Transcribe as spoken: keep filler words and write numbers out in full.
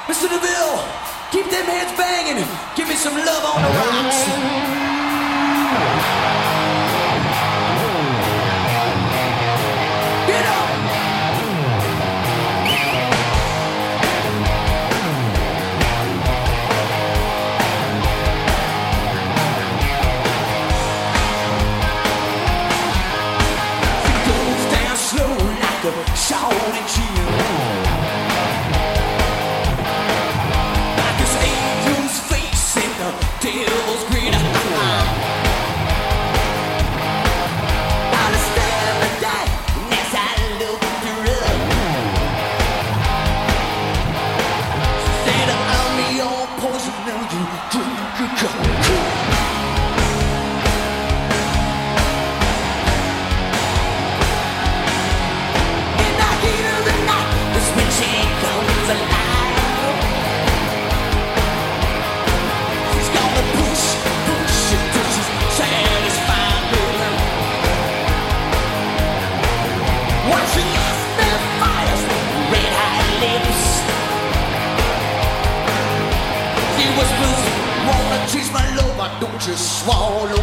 Mister DeVille, keep them heads banging. Give me some love on the rocks. Get up. It goes down slow like a shouting cheer. Devil's green. I understand the day as I look through her. She said, I'm your poison, now you drink a cup. In the heat of the night, that's when she comes alive. Whispers, wanna chase my love, why don't you swallow